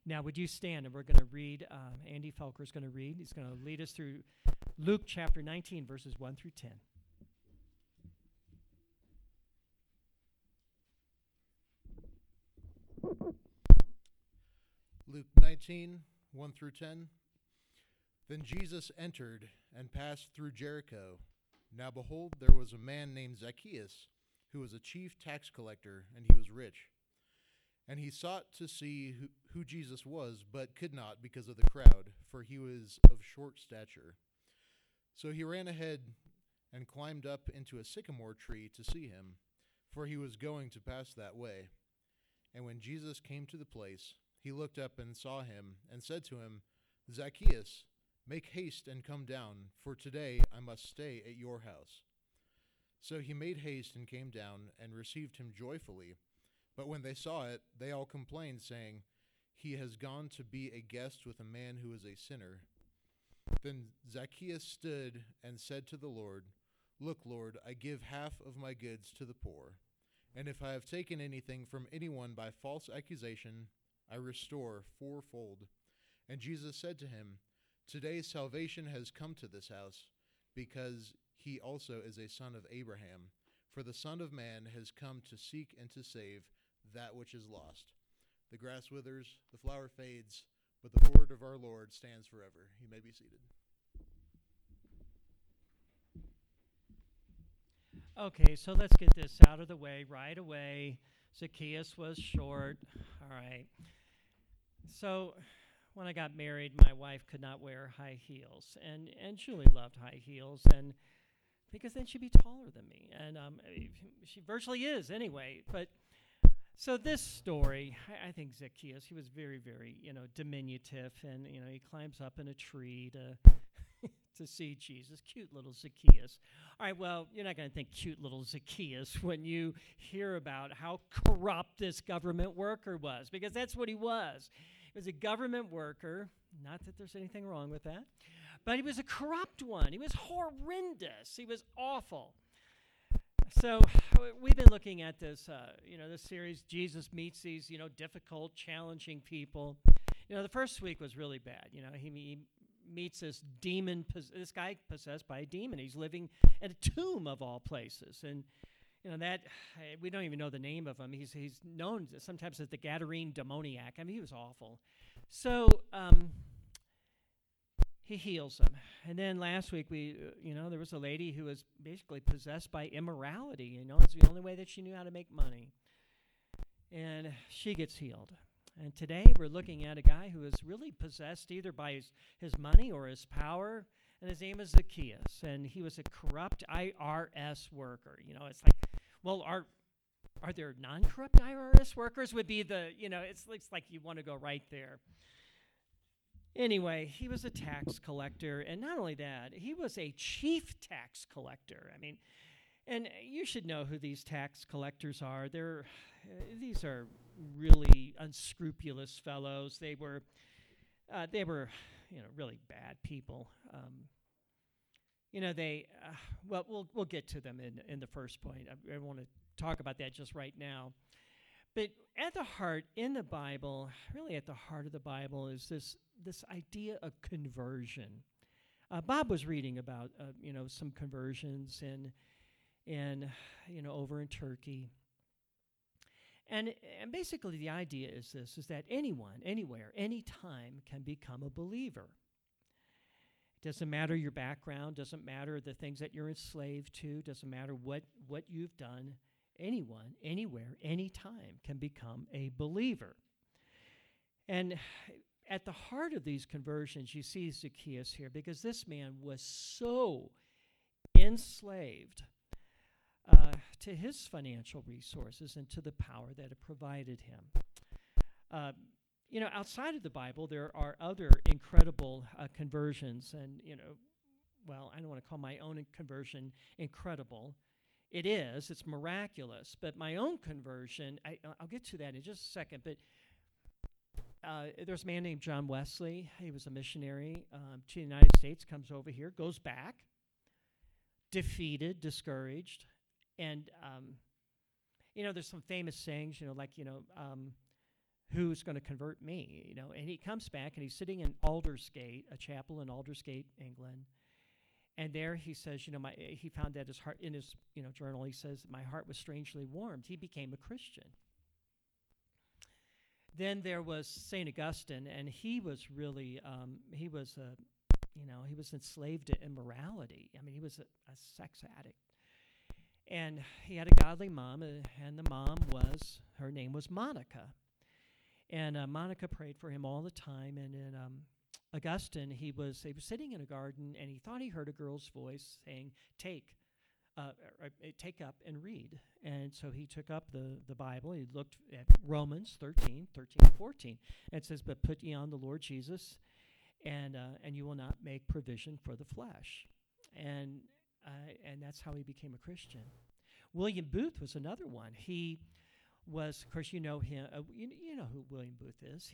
Now, would you stand, and we're going to read, Andy Felker is going to read. He's going to lead us through Luke chapter 19, verses 1 through 10. Luke 19, 1 through 10. Then Jesus entered and passed through Jericho. Now behold, there was a man named Zacchaeus, who was a chief tax collector, and he was rich. And he sought to see who Jesus was, but could not because of the crowd, for he was of short stature. So he ran ahead and climbed up into a sycamore tree to see him, for he was going to pass that way. And when Jesus came to the place, he looked up and saw him, and said to him, Zacchaeus, make haste and come down, for today I must stay at your house. So he made haste and came down, and received him joyfully. But when they saw it, they all complained, saying, He has gone to be a guest with a man who is a sinner. Then Zacchaeus stood and said to the Lord, Look, Lord, I give half of my goods to the poor, and if I have taken anything from anyone by false accusation, I restore fourfold. And Jesus said to him, Today salvation has come to this house, because he also is a son of Abraham. For the Son of Man has come to seek and to save that which is lost. The grass withers, the flower fades, but the word of our Lord stands forever. You may be seated. Okay, so let's get this out of the way right away. Zacchaeus was short. All right. So when I got married, my wife could not wear high heels, and Julie loved high heels, and because then she'd be taller than me, and she virtually is anyway. But so this story, I think Zacchaeus, he was very, very, diminutive, and he climbs up in a tree to see Jesus. Cute little Zacchaeus. All right, well, you're not going to think cute little Zacchaeus when you hear about how corrupt this government worker was, because that's what he was. He was a government worker. Not that there's anything wrong with that, but he was a corrupt one. He was horrendous. He was awful. So we've been looking at this, this series. Jesus meets these, difficult, challenging people. The first week was really bad. He meets this this guy possessed by a demon. He's living at a tomb of all places, and that we don't even know the name of him. He's known sometimes as the Gadarene demoniac. I mean, he was awful. So he heals him. And then last week, there was a lady who was basically possessed by immorality. It's the only way that she knew how to make money. And she gets healed. And today we're looking at a guy who is really possessed either by his money or his power. And his name is Zacchaeus. And he was a corrupt IRS worker. It's like, well, are there non-corrupt IRS workers would be the, it's like you want to go right there. Anyway, he was a tax collector, and not only that, he was a chief tax collector. I mean, and you should know who these tax collectors are. These are really unscrupulous fellows. They were really bad people. We'll get to them in the first point. I want to talk about that just right now. But at the heart, in the Bible, really at the heart of the Bible is this idea of conversion. Bob was reading about some conversions and over in Turkey. And basically the idea is that anyone, anywhere, anytime can become a believer. It doesn't matter your background, doesn't matter the things that you're enslaved to, doesn't matter what you've done. Anyone, anywhere, anytime can become a believer. And at the heart of these conversions, you see Zacchaeus here, because this man was so enslaved to his financial resources and to the power that it provided him. Outside of the Bible, there are other incredible conversions, and I don't want to call my own conversion incredible. It's miraculous, but my own conversion, I'll get to that in just a second, but there's a man named John Wesley. He was a missionary to the United States, comes over here, goes back, defeated, discouraged, and, there's some famous sayings, who's going to convert me, And he comes back, and he's sitting in Aldersgate, a chapel in Aldersgate, England. And there he says, he found that his heart, in his, journal, he says, my heart was strangely warmed. He became a Christian. Then there was St. Augustine, and he was really, he was enslaved to immorality. I mean, he was a sex addict. And he had a godly mom, and the mom her name was Monica. And Monica prayed for him all the time. And in Augustine, he was sitting in a garden, and he thought he heard a girl's voice saying, take up and read. And so he took up the Bible. He looked at Romans 13, 14. And it says, but put ye on the Lord Jesus, and you will not make provision for the flesh. And that's how he became a Christian. William Booth was another one. He was, of course, you know him. You know who William Booth is.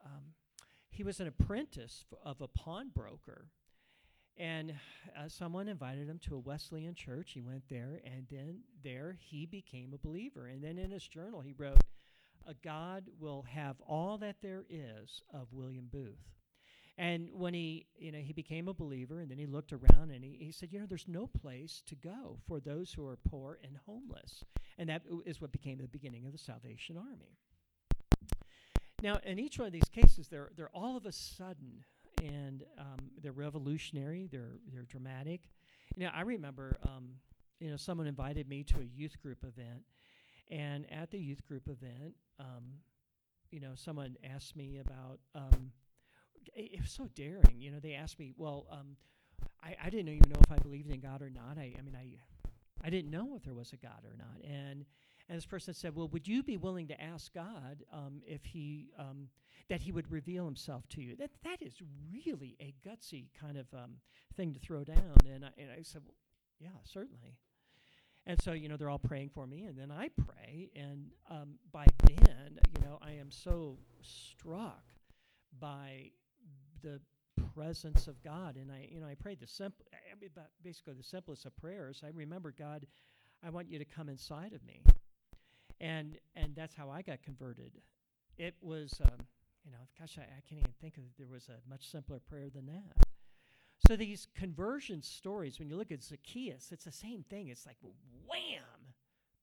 He was an apprentice of a pawnbroker, and someone invited him to a Wesleyan church. He went there, and then there he became a believer. And then in his journal, he wrote, "God will have all that there is of William Booth." And when he became a believer, and then he looked around, and he said, there's no place to go for those who are poor and homeless. And that is what became the beginning of the Salvation Army. Now, in each one of these cases, they're all of a sudden, and they're revolutionary, they're dramatic. I remember, someone invited me to a youth group event, and at the youth group event, someone asked me about... it was so daring. They asked me, well, I didn't even know if I believed in God or not. I didn't know if there was a God or not. And this person said, well, would you be willing to ask God if that he would reveal himself to you? That is really a gutsy kind of thing to throw down. And I said, well, yeah, certainly. And so, they're all praying for me, and then I pray. And by then, I am so struck by the presence of God, and I prayed basically the simplest of prayers. I remember, God, I want you to come inside of me, and that's how I got converted. It was, I can't even think of there was a much simpler prayer than that. So these conversion stories, when you look at Zacchaeus, it's the same thing. It's like wham,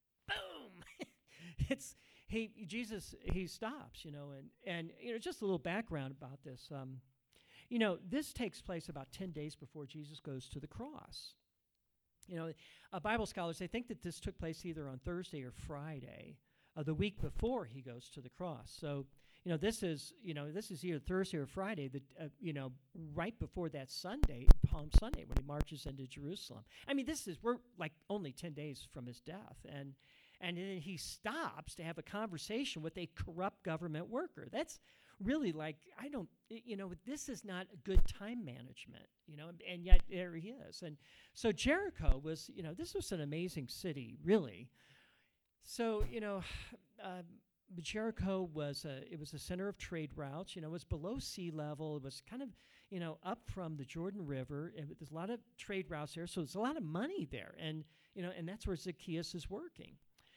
boom. Jesus stops, and just a little background about this. This takes place about 10 days before Jesus goes to the cross. Bible scholars, they think that this took place either on Thursday or Friday, the week before he goes to the cross. So, this is either Thursday or Friday, right before that Sunday, Palm Sunday, when he marches into Jerusalem. I mean, we're like only 10 days from his death, and then he stops to have a conversation with a corrupt government worker. That's really this is not a good time management, and yet there he is. And so Jericho was, this was an amazing city, really. So, Jericho was a center of trade routes. It was below sea level. It was kind of, up from the Jordan River. And there's a lot of trade routes there, so there's a lot of money there. And, and that's where Zacchaeus is working.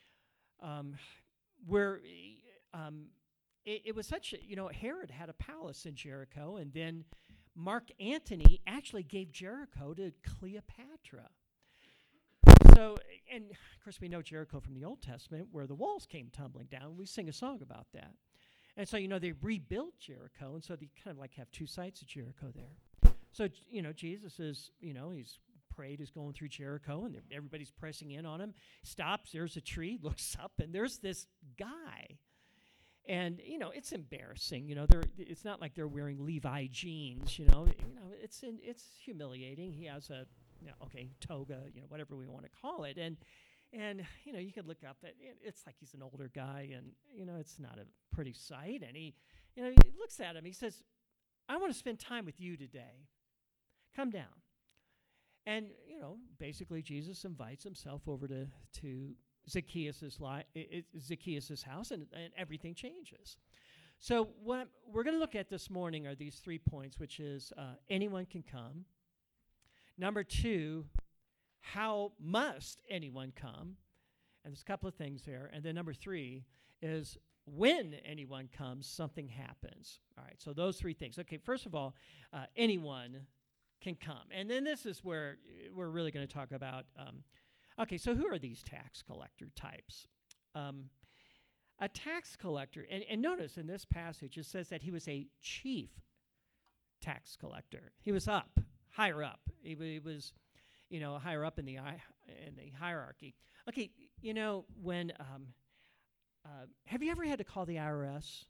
It was such, Herod had a palace in Jericho, and then Mark Antony actually gave Jericho to Cleopatra. So, and of course we know Jericho from the Old Testament, where the walls came tumbling down. We sing a song about that. And so, they rebuilt Jericho, and so they kind of like have two sides of Jericho there. So, Jesus is, he's prayed, is going through Jericho, and everybody's pressing in on him. Stops, there's a tree, looks up, and there's this guy. And, it's embarrassing. It's not like they're wearing Levi jeans, it's humiliating. He has a, toga, whatever we want to call it. And you could look up at it. It's like he's an older guy, and, it's not a pretty sight. And he looks at him. He says, I want to spend time with you today. Come down. And, basically Jesus invites himself over to Zacchaeus' house, and everything changes. So what we're going to look at this morning are these 3 points, which is anyone can come. Number 2, how must anyone come? And there's a couple of things there. And then number 3 is when anyone comes, something happens. All right, so those three things. Okay, first of all, anyone can come. And then this is where we're really going to talk about, okay, so who are these tax collector types? A tax collector, and notice in this passage it says that he was a chief tax collector. He was higher up. He was, higher up in the hierarchy. Okay, when have you ever had to call the IRS?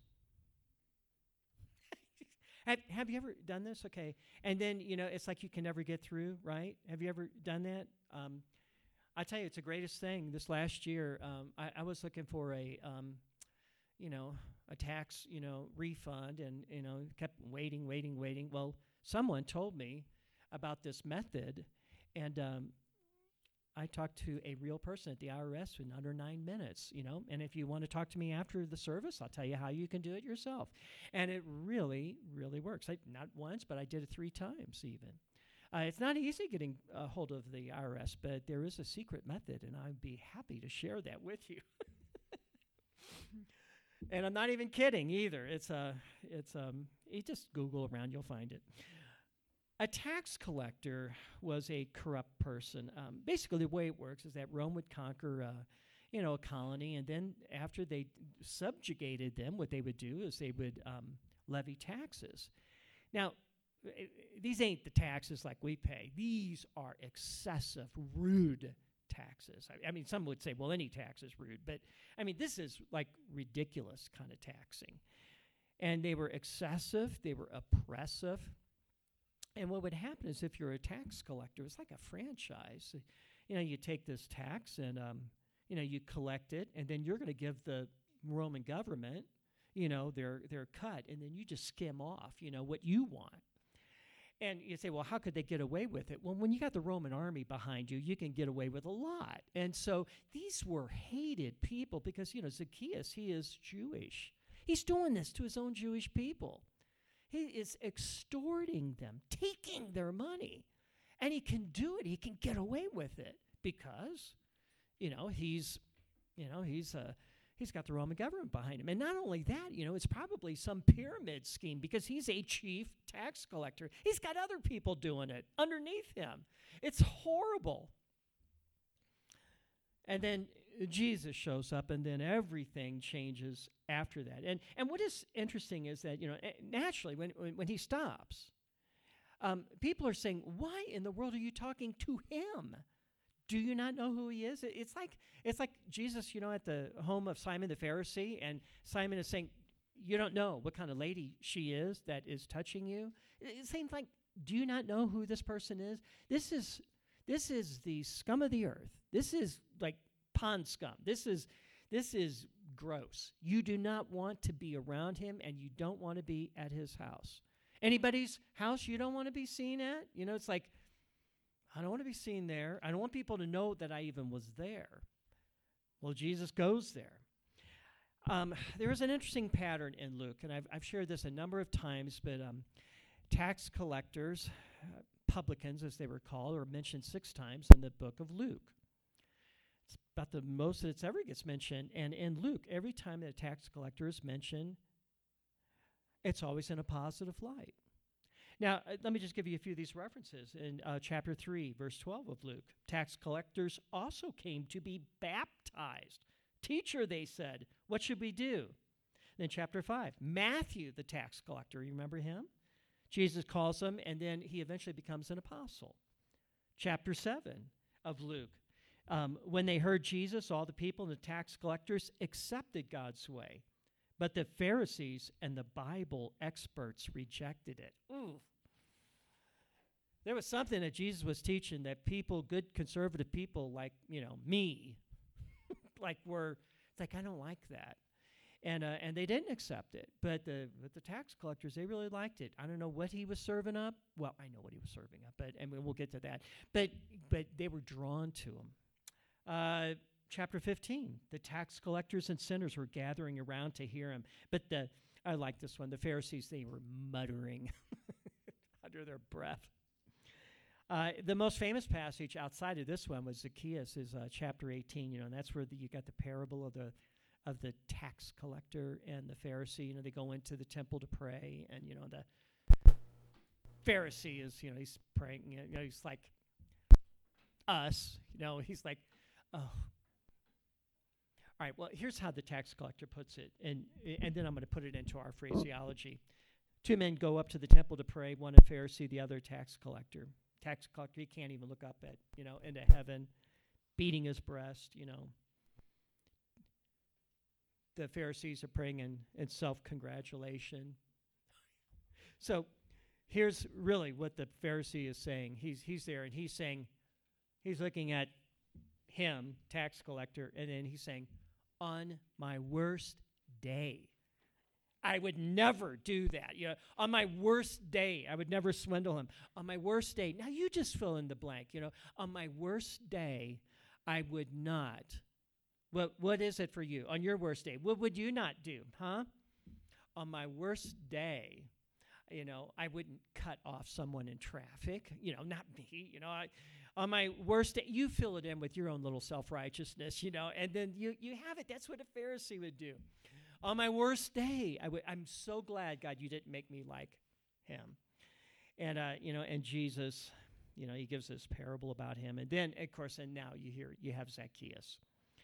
Have you ever done this? Okay, and then it's like you can never get through, right? Have you ever done that? I tell you, it's the greatest thing. This last year, I was looking for a tax, refund, and kept waiting. Well, someone told me about this method, and I talked to a real person at the IRS in under 9 minutes. And if you want to talk to me after the service, I'll tell you how you can do it yourself. And it really, really works. Not once, but I did it 3 times even. It's not easy getting a hold of the IRS, but there is a secret method, and I'd be happy to share that with you. And I'm not even kidding either. You just Google around, you'll find it. A tax collector was a corrupt person. Basically, the way it works is that Rome would conquer, a colony, and then after they subjugated them, what they would do is they would levy taxes. Now, these ain't the taxes like we pay. These are excessive, rude taxes. I mean, some would say, well, any tax is rude, but I mean, this is like ridiculous kind of taxing. And they were excessive, they were oppressive. And what would happen is if you're a tax collector, it's like a franchise. You take this tax and, you collect it, and then you're going to give the Roman government, their cut, and then you just skim off, what you want. And you say, well, how could they get away with it? Well, when you got the Roman army behind you, you can get away with a lot. And so these were hated people because, Zacchaeus, he is Jewish. He's doing this to his own Jewish people. He is extorting them, taking their money. And he can do it. He can get away with it because, he's got the Roman government behind him. And not only that, it's probably some pyramid scheme because he's a chief tax collector. He's got other people doing it underneath him. It's horrible. And then Jesus shows up, and then everything changes after that. And what is interesting is that, naturally, when he stops, people are saying, why in the world are you talking to him? Do you not know who he is? It's like Jesus, at the home of Simon the Pharisee, and Simon is saying, you don't know what kind of lady she is that is touching you. Same thing. Do you not know who this person is? This is the scum of the earth. This is like pond scum. This is gross. You do not want to be around him, and you don't want to be at his house. Anybody's house you don't want to be seen at? It's like, I don't want to be seen there. I don't want people to know that I even was there. Well, Jesus goes there. There is an interesting pattern in Luke, and I've shared this a number of times, but tax collectors, publicans as they were called, are mentioned 6 times in the book of Luke. It's about the most that it's ever gets mentioned, and in Luke, every time that a tax collector is mentioned, it's always in a positive light. Now, let me just give you a few of these references. In chapter 3, verse 12 of Luke, tax collectors also came to be baptized. Teacher, they said, what should we do? Then chapter 5, Matthew, the tax collector, you remember him? Jesus calls him, and then he eventually becomes an apostle. Chapter 7 of Luke, when they heard Jesus, all the people and the tax collectors accepted God's way. But the Pharisees and the Bible experts rejected it. Ooh. There was something that Jesus was teaching that people, good conservative people like, me, it's like, I don't like that. And they didn't accept it. But the tax collectors, they really liked it. I don't know what he was serving up. Well, I know what he was serving up, and we'll get to that. But they were drawn to him. Chapter 15, the tax collectors and sinners were gathering around to hear him. But I like this one. The Pharisees, they were muttering under their breath. The most famous passage outside of this one was Zacchaeus, is chapter 18, and that's where you got the parable of the tax collector and the Pharisee. You know, they go into the temple to pray, and you know the Pharisee is, you know, he's praying. You know, he's like us. You know, he's like, oh. All right. Well, here's how the tax collector puts it, and then I'm going to put it into our phraseology. Two men go up to the temple to pray. One a Pharisee, the other a tax collector. Tax collector, he can't even look up at, you know, into heaven, beating his breast, you know. The Pharisees are praying in self-congratulation. So here's really what the Pharisee is saying. He's there, and he's saying, he's looking at him, tax collector, and then he's saying, on my worst day, I would never do that. You know, on my worst day, I would never swindle him. On my worst day, now you just fill in the blank. You know, on my worst day, I would not. What is it for you on your worst day? What would you not do, huh? On my worst day, you know, I wouldn't cut off someone in traffic. You know, not me. You know, on my worst day, you fill it in with your own little self-righteousness. You know, and then you have it. That's what a Pharisee would do. On my worst day, I'm so glad, God, you didn't make me like him. And, you know, and Jesus, you know, he gives this parable about him. And then, of course, and now you have Zacchaeus.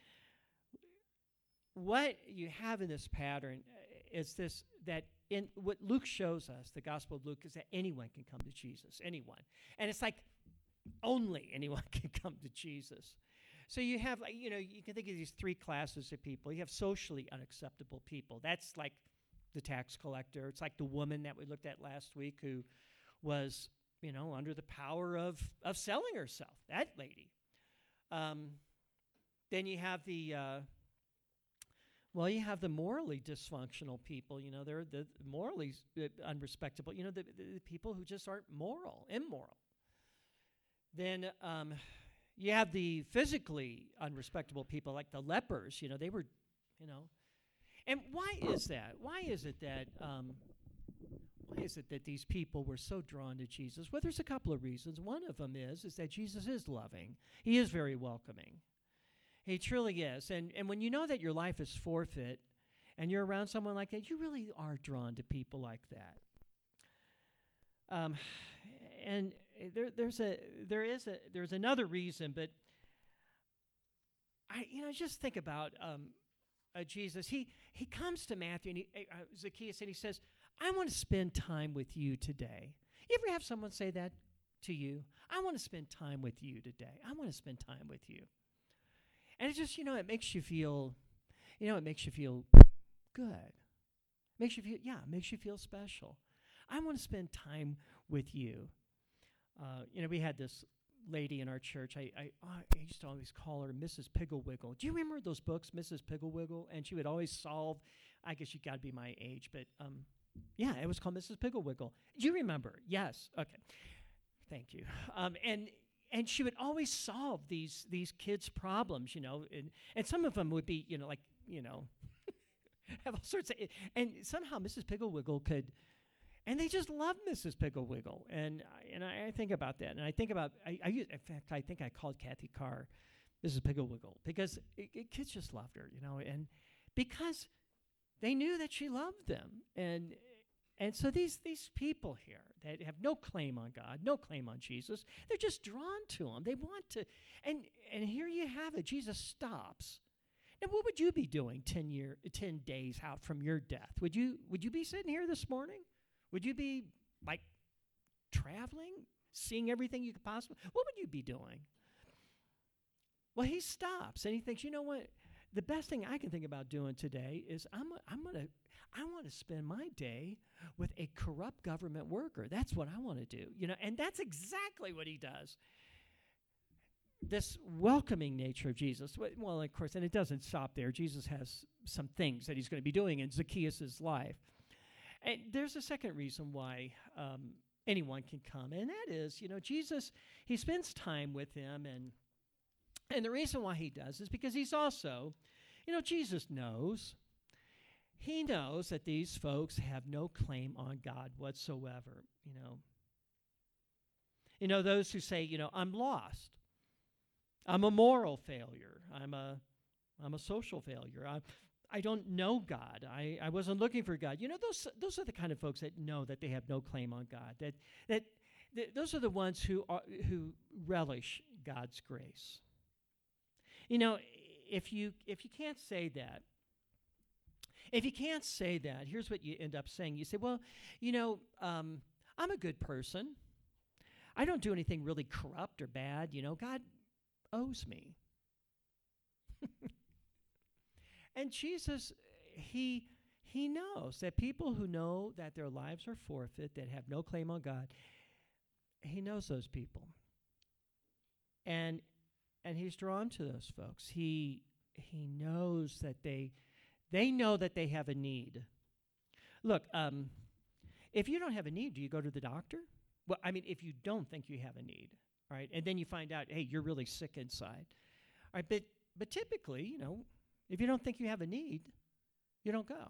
What you have in this pattern is this, that in what Luke shows us, the Gospel of Luke, is that anyone can come to Jesus, anyone. And it's like only anyone can come to Jesus. So you have, you know, you can think of these three classes of people. You have socially unacceptable people. That's like the tax collector. It's like the woman that we looked at last week who was, you know, under the power of selling herself, that lady. Then you have the, you have the morally dysfunctional people. You know, they're the morally unrespectable. You know, the people who just aren't immoral. Then you have the physically unrespectable people, like the lepers. You know, they were, you know. And why is that? Why is it that these people were so drawn to Jesus? Well, there's a couple of reasons. One of them is that Jesus is loving. He is very welcoming. He truly is. And when you know that your life is forfeit and you're around someone like that, you really are drawn to people like that. And there's another reason, but just think about Jesus. He comes to Matthew and Zacchaeus, and he says, "I want to spend time with you today." You ever have someone say that to you? I want to spend time with you today. I want to spend time with you. And it just, it makes you feel, it makes you feel good. Makes you feel special. I want to spend time with you. We had this lady in our church. I used to always call her Mrs. Pigglewiggle. Do you remember those books, Mrs. Pigglewiggle? And she would always solve, I guess you got to be my age, but it was called Mrs. Pigglewiggle. Do you remember? Yes. Okay. Thank you. And she would always solve these kids' problems, and some of them would be, have all sorts of, and somehow Mrs. Pigglewiggle could. And they just love Mrs. Pigglewiggle, and I think about that, and I think about I think I called Kathy Carr Mrs. Pigglewiggle because kids just loved her, and because they knew that she loved them, and so these people here that have no claim on God, no claim on Jesus, they're just drawn to him. They want to, and here you have it. Jesus stops. Now, what would you be doing 10 days out from your death? Would you be sitting here this morning? Would you be, like, traveling, seeing everything you could possibly? What would you be doing? Well, he stops, and he thinks, you know what? The best thing I can think about doing today is I want to spend my day with a corrupt government worker. That's what I want to do, and that's exactly what he does. This welcoming nature of Jesus. Well, of course, and it doesn't stop there. Jesus has some things that he's going to be doing in Zacchaeus' life. And there's a second reason why anyone can come, and that is, Jesus, he spends time with him, and the reason why he does is because he's also, Jesus knows. He knows that these folks have no claim on God whatsoever, those who say, I'm lost. I'm a moral failure. I'm a social failure. I don't know God. I wasn't looking for God. You know, those are the kind of folks that know that they have no claim on God. Those are the ones who relish God's grace. You know, if you can't say that, here's what you end up saying. You say, well, you know, I'm a good person. I don't do anything really corrupt or bad. You know, God owes me. And Jesus, he knows that people who know that their lives are forfeit, that have no claim on God, he knows those people. And he's drawn to those folks. He knows that they know that they have a need. Look, if you don't have a need, do you go to the doctor? Well, I mean, if you don't think you have a need, right, and then you find out, hey, you're really sick inside, all right, but typically, you know, if you don't think you have a need, you don't go.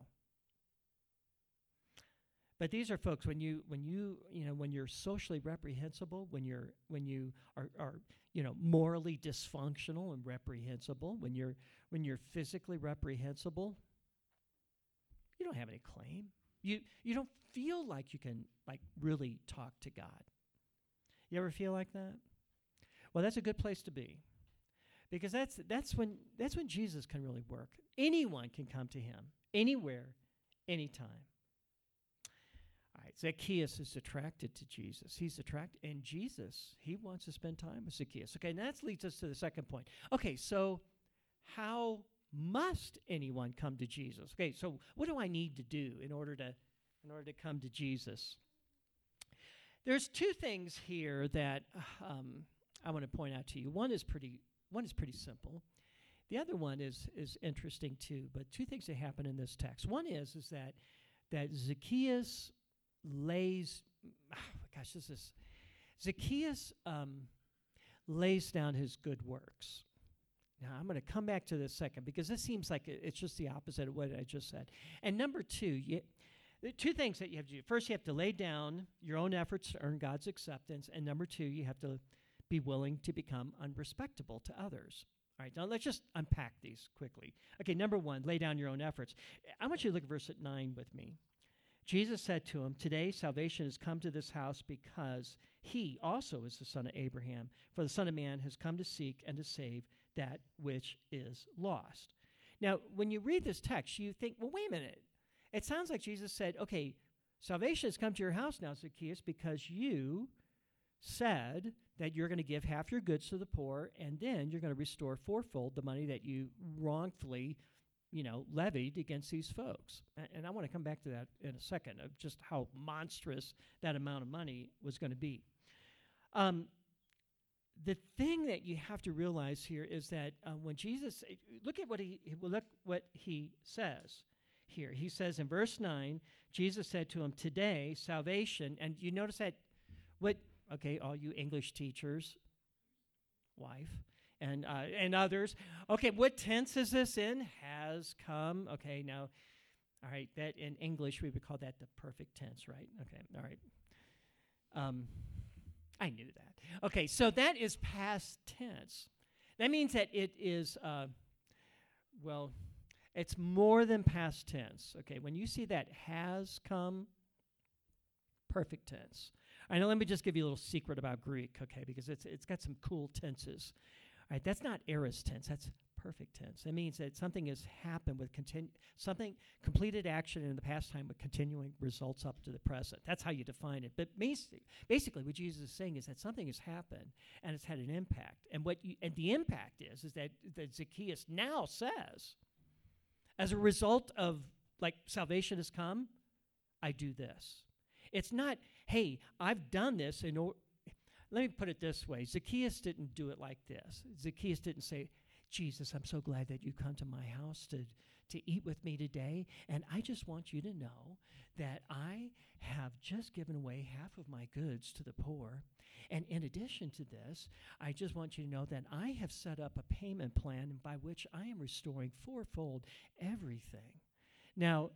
But these are folks when you're socially reprehensible, when you are morally dysfunctional and reprehensible, when you're physically reprehensible, you don't have any claim. You don't feel like you can really talk to God. You ever feel like that? Well, that's a good place to be. Because that's when Jesus can really work. Anyone can come to him, anywhere, anytime. All right, Zacchaeus is attracted to Jesus. He's attracted, and Jesus, he wants to spend time with Zacchaeus. Okay, and that leads us to the second point. Okay, so how must anyone come to Jesus? Okay, so what do I need to do in order to come to Jesus? There's two things here that I want to point out to you. One is pretty simple. The other one is interesting too, but two things that happen in this text. One is that Zacchaeus Zacchaeus lays down his good works. Now, I'm going to come back to this second because this seems like it's just the opposite of what I just said. And number two, the two things that you have to do. First, you have to lay down your own efforts to earn God's acceptance. And number two, you have to be willing to become unrespectable to others. All right, now let's just unpack these quickly. Okay, number one, lay down your own efforts. I want you to look at verse 9 with me. Jesus said to him, "Today salvation has come to this house because he also is the son of Abraham. For the Son of Man has come to seek and to save that which is lost." Now, when you read this text, you think, well, wait a minute. It sounds like Jesus said, okay, salvation has come to your house now, Zacchaeus, because you said that you're going to give half your goods to the poor, and then you're going to restore fourfold the money that you wrongfully, levied against these folks. And I want to come back to that in a second, of just how monstrous that amount of money was going to be. The thing that you have to realize here is that when Jesus, look what he says here. He says in verse 9, Jesus said to him, "Today salvation," and you notice that all you English teachers, wife, and others. Okay, what tense is this in? Has come. Okay, now, all right, that in English we would call that the perfect tense, right? Okay, all right. I knew that. Okay, so that is past tense. That means that it is, it's more than past tense. Okay, when you see that has come, perfect tense. I know. Let me just give you a little secret about Greek, okay, because it's got some cool tenses. All right, that's not aorist tense. That's perfect tense. That means that something has happened with something completed action in the past time with continuing results up to the present. That's how you define it. But basically, what Jesus is saying is that something has happened and it's had an impact. And the impact is that Zacchaeus now says, as a result of salvation has come, I do this. It's not, hey, I've done this let me put it this way. Zacchaeus didn't do it like this. Zacchaeus didn't say, "Jesus, I'm so glad that you come to my house to eat with me today, and I just want you to know that I have just given away half of my goods to the poor, and in addition to this, I just want you to know that I have set up a payment plan by which I am restoring fourfold everything. Now,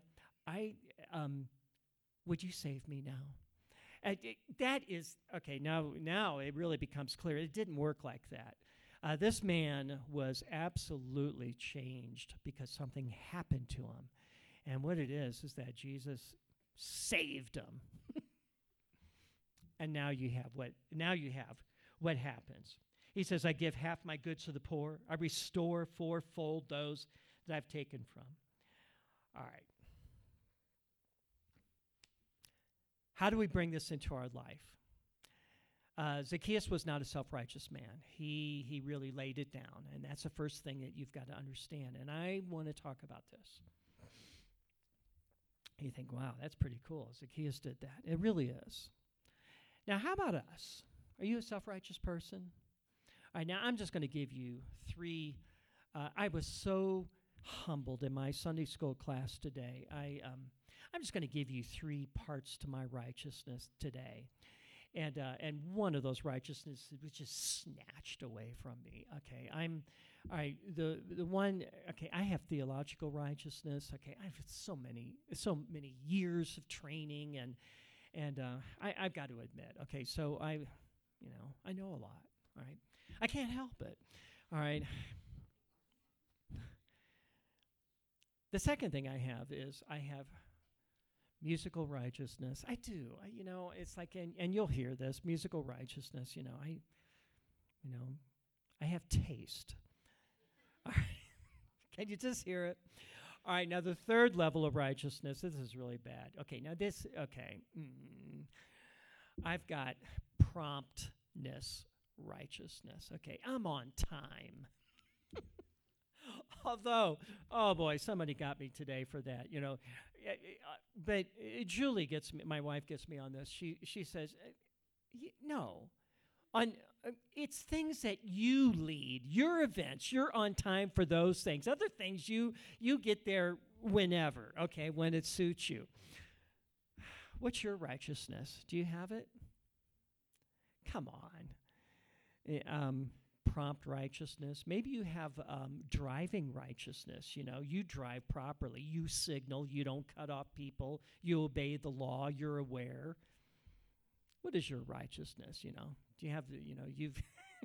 would you save me now?" That is, okay, now it really becomes clear. It didn't work like that. This man was absolutely changed because something happened to him. And what it is that Jesus saved him. And now you have what happens. He says, I give half my goods to the poor. I restore fourfold those that I've taken from. All right. How do we bring this into our life? Zacchaeus was not a self-righteous man. He really laid it down, and that's the first thing that you've got to understand. And I want to talk about this. You think, wow, that's pretty cool. Zacchaeus did that. It really is. Now, how about us? Are you a self-righteous person? All right, now I'm just going to give you three. I was so humbled in my Sunday school class today. I'm just going to give you three parts to my righteousness today. And one of those righteousnesses was just snatched away from me. Okay, all right. The one. Okay, I have theological righteousness. Okay, I have so many years of training, and I've got to admit. Okay, so I know a lot. All right, I can't help it. All right. The second thing I have is I have musical righteousness. I do. It's like, and you'll hear this, musical righteousness. I have taste. All right. Can you just hear it? All right. Now the third level of righteousness. This is really bad. Okay. Now this. Okay. I've got promptness righteousness. Okay. I'm on time. Although, oh boy, somebody got me today for that, But Julie my wife gets me on this. She says, no, it's things that you lead, your events. You're on time for those things. Other things, you get there whenever, okay, when it suits you. What's your righteousness? Do you have it? Come on. Prompt righteousness. Maybe you have driving righteousness. You drive properly. You signal. You don't cut off people. You obey the law. You're aware. What is your righteousness? Do you have you've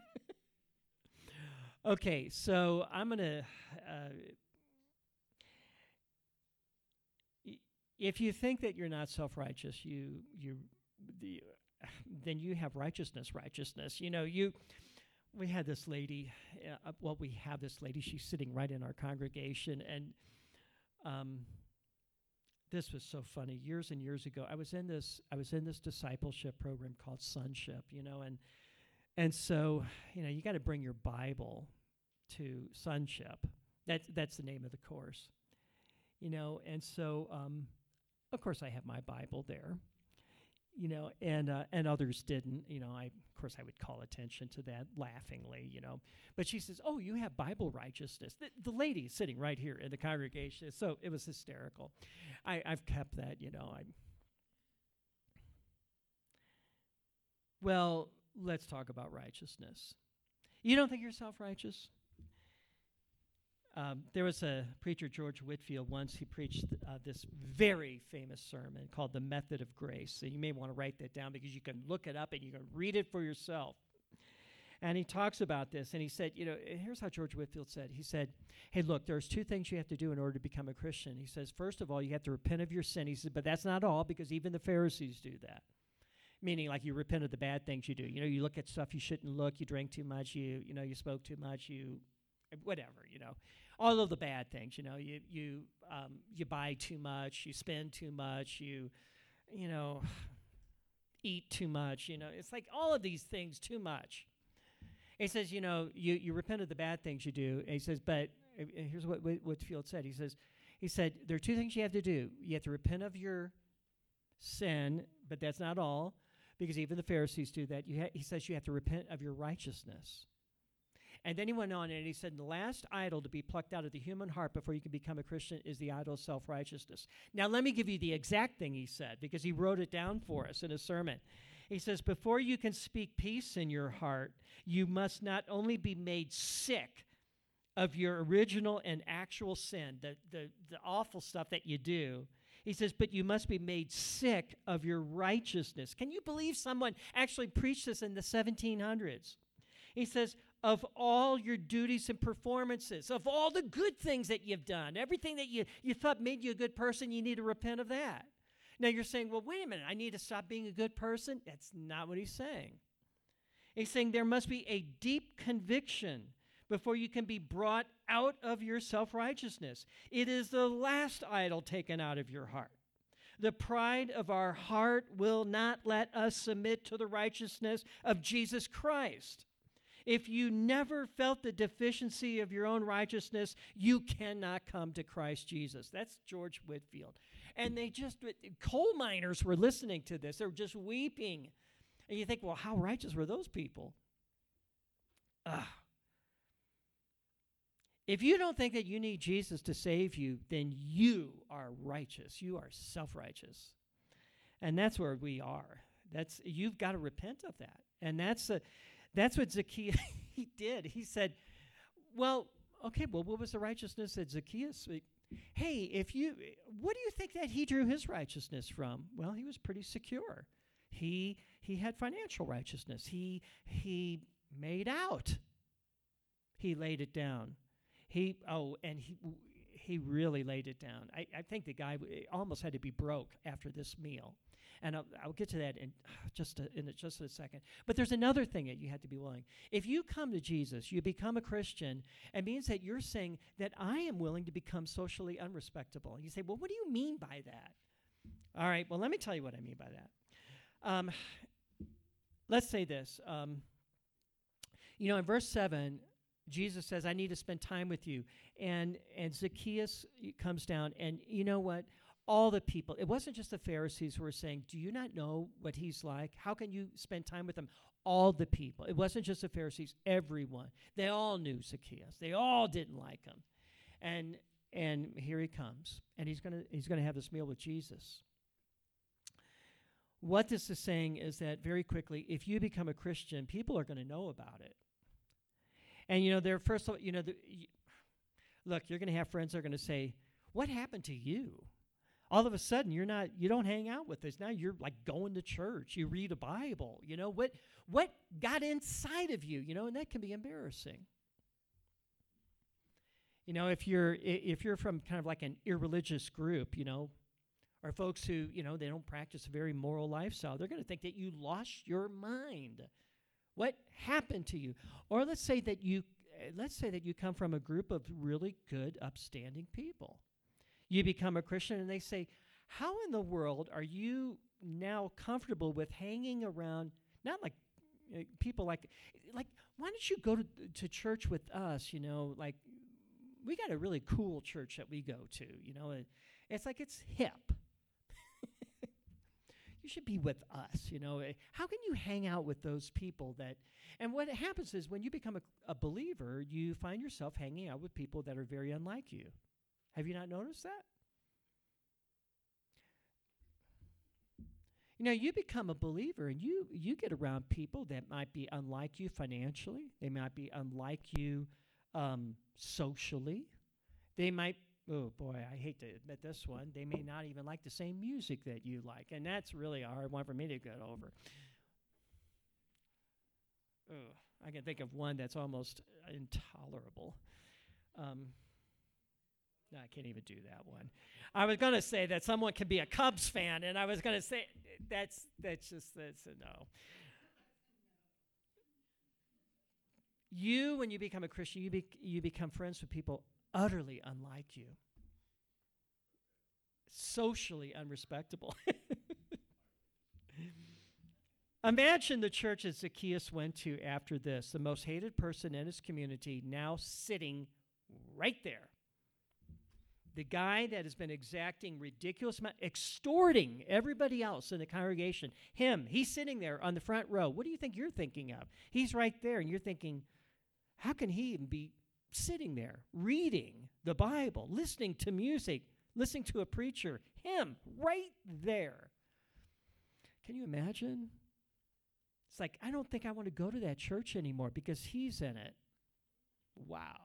Okay, so I'm going to if you think that you're not self-righteous, then you have righteousness. We had this lady, we have this lady, she's sitting right in our congregation, and this was so funny. Years and years ago, I was in this discipleship program called Sonship, and so, you got to bring your Bible to Sonship. That's the name of the course, and so, of course, I have my Bible there. And others didn't. I would call attention to that laughingly, But she says, "Oh, you have Bible righteousness." The lady is sitting right here in the congregation, so it was hysterical. I've kept that, Well, let's talk about righteousness. You don't think you're self-righteous? There was a preacher, George Whitefield, once. He preached this very famous sermon called The Method of Grace. So you may want to write that down because you can look it up and you can read it for yourself. And he talks about this, and he said, here's how George Whitefield said. He said, hey, look, there's two things you have to do in order to become a Christian. He says, first of all, you have to repent of your sin. He said, but that's not all, because even the Pharisees do that. Meaning, like, you repent of the bad things you do. You look at stuff you shouldn't look, you drank too much, you spoke too much, whatever, all of the bad things, you buy too much, you spend too much, you eat too much, it's like all of these things too much. He says, you repent of the bad things you do. And he says, but here's what Whitefield said. He said, there are two things you have to do. You have to repent of your sin, but that's not all, because even the Pharisees do that. He says you have to repent of your righteousness. And then he went on and he said, the last idol to be plucked out of the human heart before you can become a Christian is the idol of self-righteousness. Now, let me give you the exact thing he said, because he wrote it down for us in a sermon. He says, before you can speak peace in your heart, you must not only be made sick of your original and actual sin, the awful stuff that you do. He says, but you must be made sick of your righteousness. Can you believe someone actually preached this in the 1700s? He says, of all your duties and performances, of all the good things that you've done, everything that you thought made you a good person, you need to repent of that. Now you're saying, well, wait a minute, I need to stop being a good person? That's not what he's saying. He's saying there must be a deep conviction before you can be brought out of your self-righteousness. It is the last idol taken out of your heart. The pride of our heart will not let us submit to the righteousness of Jesus Christ. If you never felt the deficiency of your own righteousness, you cannot come to Christ Jesus. That's George Whitefield. And coal miners were listening to this. They were just weeping. And you think, well, how righteous were those people? If you don't think that you need Jesus to save you, then you are righteous. You are self-righteous. And that's where we are. You've got to repent of that. And that's what Zacchaeus he did. He said, well, what was the righteousness that Zacchaeus? Hey, what do you think that he drew his righteousness from? Well, he was pretty secure. He had financial righteousness. He made out. He laid it down. He really laid it down. I think the guy almost had to be broke after this meal. And I'll get to that in just a second. But there's another thing that you have to be willing. If you come to Jesus, you become a Christian, it means that you're saying that I am willing to become socially unrespectable. You say, well, what do you mean by that? All right, well, let me tell you what I mean by that. Let's say this. In verse 7, Jesus says, I need to spend time with you. And Zacchaeus comes down, and you know what? All the people, it wasn't just the Pharisees who were saying, do you not know what he's like? How can you spend time with him? All the people. It wasn't just the Pharisees, everyone. They all knew Zacchaeus. They all didn't like him. And here he comes, and he's gonna have this meal with Jesus. What this is saying is that very quickly, if you become a Christian, people are going to know about it. And look, you're going to have friends that are going to say, what happened to you? All of a sudden, you don't hang out with us. Now you're like going to church. You read a Bible. What got inside of you? And that can be embarrassing. If you're from kind of like an irreligious group, or folks who, they don't practice a very moral lifestyle, they're going to think that you lost your mind. What happened to you? Or let's say that you come from a group of really good, upstanding people. You become a Christian, and they say, how in the world are you now comfortable with hanging around, not like people like, why don't you go to church with us, we got a really cool church that we go to, it's like it's hip. You should be with us, How can you hang out with those people and what happens is when you become a believer, you find yourself hanging out with people that are very unlike you. Have you not noticed that? You become a believer and you get around people that might be unlike you financially. They might be unlike you socially. They might, oh boy, I hate to admit this one, they may not even like the same music that you like. And that's really a hard one for me to get over. I can think of one that's almost intolerable. No, I can't even do that one. I was going to say that someone can be a Cubs fan, and I was going to say that's a no. When you become a Christian, you become friends with people utterly unlike you, socially unrespectable. Imagine the church that Zacchaeus went to after this, the most hated person in his community, now sitting right there. The guy that has been exacting ridiculous amount, extorting everybody else in the congregation, he's sitting there on the front row. What do you think you're thinking of? He's right there, and you're thinking, how can he even be sitting there, reading the Bible, listening to music, listening to a preacher? Him, right there. Can you imagine? It's like, I don't think I want to go to that church anymore because he's in it. Wow.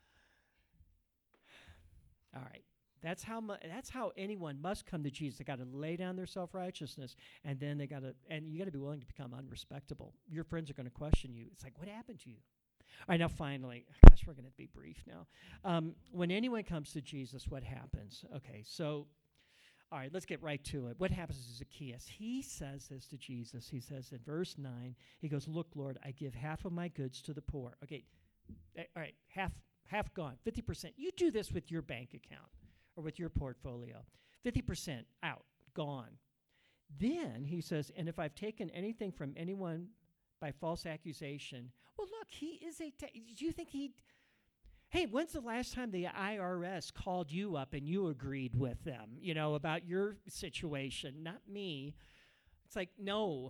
All right. That's how anyone must come to Jesus. They got to lay down their self-righteousness, and then you got to be willing to become unrespectable. Your friends are going to question you. It's like, what happened to you? All right, now finally, gosh, we're going to be brief now. When anyone comes to Jesus, what happens? Okay, so, all right, let's get right to it. What happens to Zacchaeus? He says this to Jesus. He says in verse 9, he goes, look, Lord, I give half of my goods to the poor. Okay, all right, half gone, 50%. You do this with your bank account or with your portfolio. 50% out, gone. Then he says, and if I've taken anything from anyone by false accusation, well, look, he is do you think hey, when's the last time the IRS called you up and you agreed with them, about your situation? Not me. It's like, no.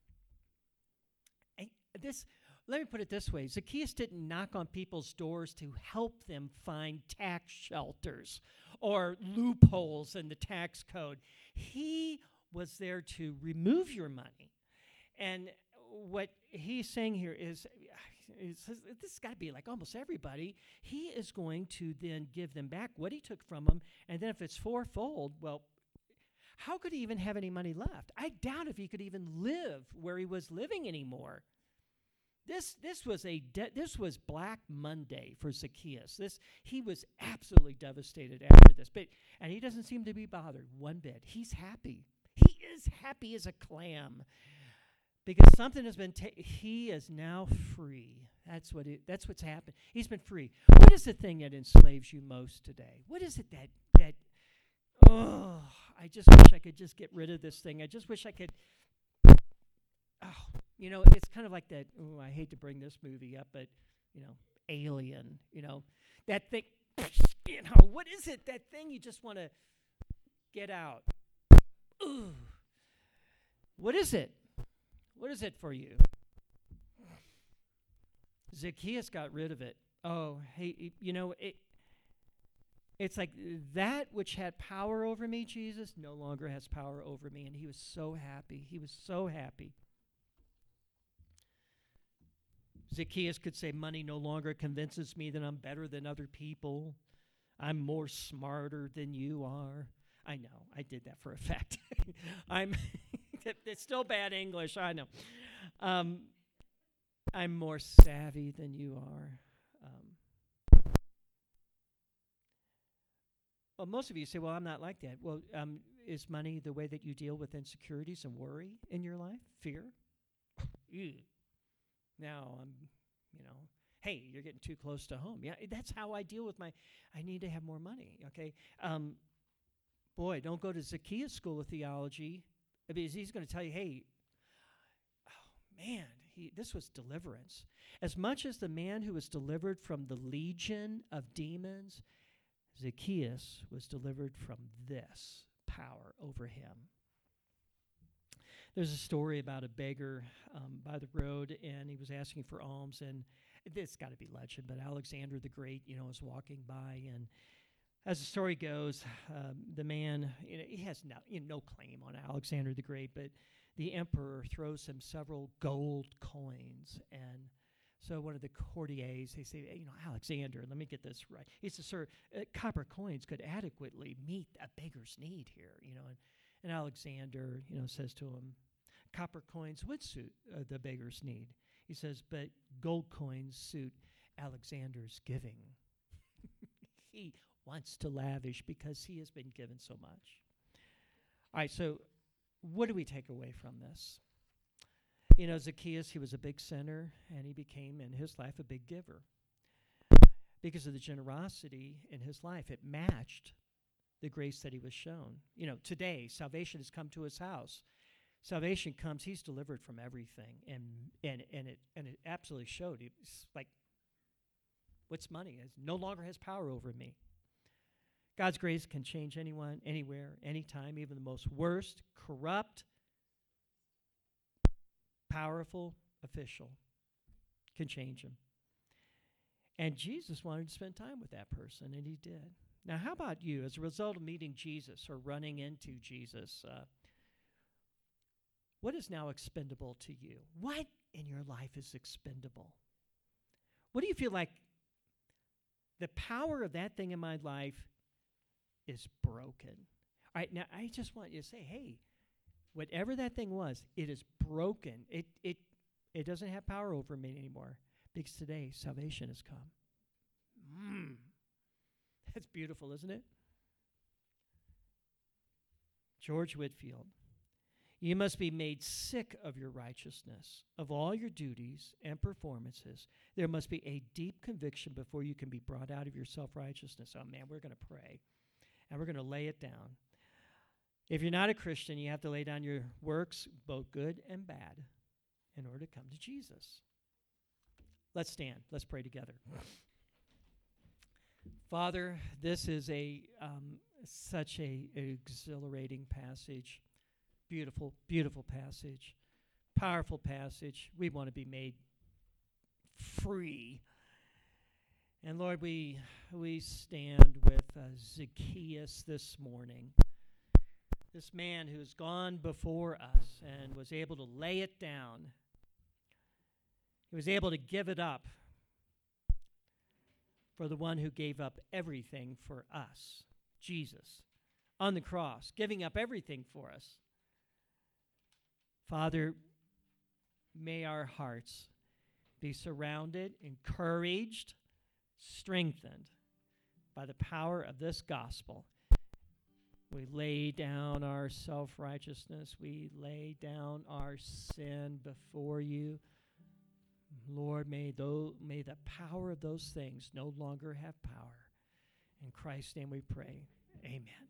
Let me put it this way. Zacchaeus didn't knock on people's doors to help them find tax shelters or loopholes in the tax code. He was there to remove your money. And what he's saying here is this has got to be like almost everybody. He is going to then give them back what he took from them, and then if it's fourfold, well, how could he even have any money left? I doubt if he could even live where he was living anymore. This was Black Monday for Zacchaeus. He was absolutely devastated after this, and he doesn't seem to be bothered one bit. He's happy. He is happy as a clam. Because something has been he is now free. That's what's happened. He's been free. What is the thing that enslaves you most today? What is it that I just wish I could just get rid of this thing. I just wish I could it's kind of like that, I hate to bring this movie up, but Alien, that thing, what is it? That thing you just want to get out. Ooh. What is it? What is it for you? Zacchaeus got rid of it. Oh, hey, it's like that which had power over me, Jesus, no longer has power over me. And he was so happy. He was so happy. Zacchaeus could say, money no longer convinces me that I'm better than other people. I'm more smarter than you are. I know, I did that for effect. It's still bad English, I know. I'm more savvy than you are. Well, most of you say, well, I'm not like that. Well, is money the way that you deal with insecurities and worry in your life? Fear? Now hey, you're getting too close to home. Yeah, that's how I deal with I need to have more money, okay? Boy, don't go to Zacchaeus School of Theology, because he's going to tell you, hey, oh, man, this was deliverance. As much as the man who was delivered from the legion of demons, Zacchaeus was delivered from this power over him. There's a story about a beggar by the road, and he was asking for alms, and this got to be legend, but Alexander the Great, was walking by, and as the story goes, the man, he has no claim on Alexander the Great, but the emperor throws him several gold coins, and so one of the courtiers, they say, hey, Alexander, let me get this right. He says, sir, copper coins could adequately meet a beggar's need here, and Alexander, says to him, copper coins would suit the beggar's need. He says, but gold coins suit Alexander's giving. He wants to lavish because he has been given so much. All right, so what do we take away from this? Zacchaeus, he was a big sinner, and he became, in his life, a big giver. Because of the generosity in his life, it matched the grace that he was shown. Today, salvation has come to his house. Salvation comes, he's delivered from everything, and it absolutely showed. It's like, what's money? It no longer has power over me. God's grace can change anyone, anywhere, anytime, even the most worst, corrupt, powerful official can change him. And Jesus wanted to spend time with that person, and he did. Now, how about you? As a result of meeting Jesus or running into Jesus, what is now expendable to you? What in your life is expendable? What do you feel like the power of that thing in my life is broken? All right, now I just want you to say, hey, whatever that thing was, it is broken. It doesn't have power over me anymore because today salvation has come. That's beautiful, isn't it? George Whitfield. You must be made sick of your righteousness, of all your duties and performances. There must be a deep conviction before you can be brought out of your self-righteousness. Oh, man, we're going to pray, and we're going to lay it down. If you're not a Christian, you have to lay down your works, both good and bad, in order to come to Jesus. Let's stand. Let's pray together. Father, this is such a exhilarating passage. Beautiful, beautiful passage. Powerful passage. We want to be made free. And Lord, we stand with Zacchaeus this morning. This man who's gone before us and was able to lay it down. He was able to give it up for the one who gave up everything for us, Jesus, on the cross, giving up everything for us. Father, may our hearts be surrounded, encouraged, strengthened by the power of this gospel. We lay down our self-righteousness. We lay down our sin before you. Lord, may the power of those things no longer have power. In Christ's name we pray. Amen.